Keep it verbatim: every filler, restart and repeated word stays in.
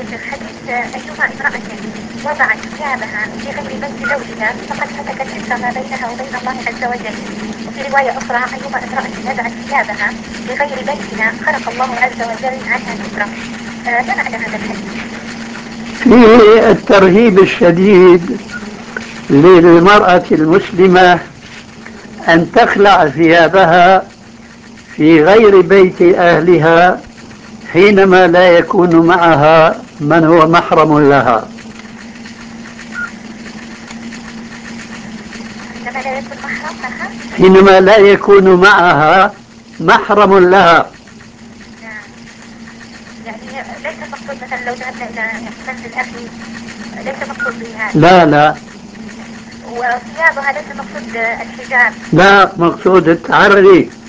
يا شيخ حديث أيما امرأة وضعت ثيابها في غير بيت زوجها فقد هتكت ستر ما بينها وبين الله عز وجل. وفي رواية أخرى أيما امرأة وضعت ثيابها في غير بيتها خلق الله عز وجل عنها سترة. آه ما معنى هذا الحديث؟ فيه الترهيب الشديد للمرأة المسلمة أن تخلع ثيابها في غير بيت أهلها حينما لا يكون معها من هو محرم لها. حينما لا يكون محرم لها؟ حينما لا يكون معها محرم لها. نعم. يعني ليس مقصود مثلا لو ذهبنا إلى منزل أخي، ليس مقصود به هذا. لا لا. وثيابها ليس مقصود الحجاب. لا، مقصود التعري.